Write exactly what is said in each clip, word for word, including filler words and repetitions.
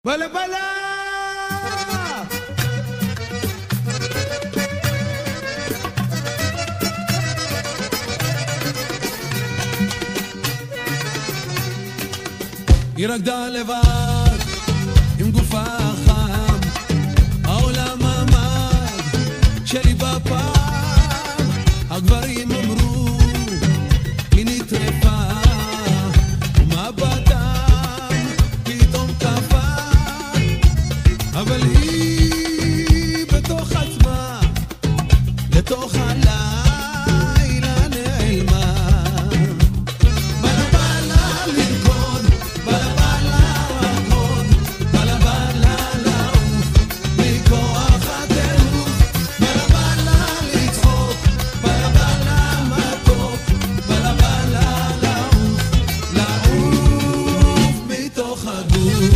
בלה בלה! היא רקדה לבד עם גופה חם, העולם עמד שלי בפעם. הגברים אמרו היא נטרפה, ומבטם פתאום קפה, אבל היא בתוך עצמה לתוך הלילה נעלמה. בלה בלה לרקוד, בלה בלה לרקוד, בלה בלה לעוף מכוח הטירוף, בלה בלה לצחוק, בלה בלה מתוק, בלה בלה לעוף, לעוף מתוך הגוף.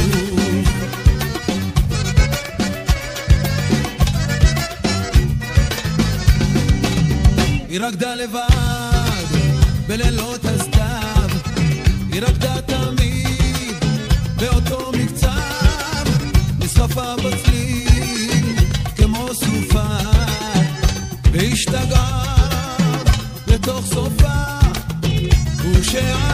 היא רקדה לבד בלילות הסתיו, היא רקדה תמיד באותו מקצב, נסחפה בצליל כמו סופה, והשתגעה לתוך סופה, ושעה